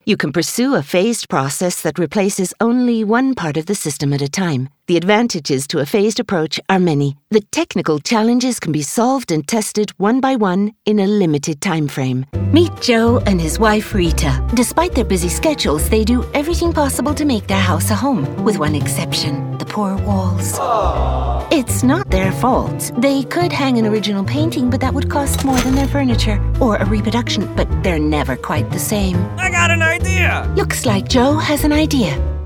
You can pursue a phased process that replaces only one part of the system at a time. The advantages to a phased approach are many. The technical challenges can be solved and tested one by one in a limited time frame. Meet Joe and his wife Rita. Despite their busy schedules, they do everything possible to make their house a home, with one exception: the poor walls. It's not their fault. They could hang an original painting, but that would cost more than their furniture. Or a reproduction, but they're never quite the same. I got an idea! Looks like Joe has an idea.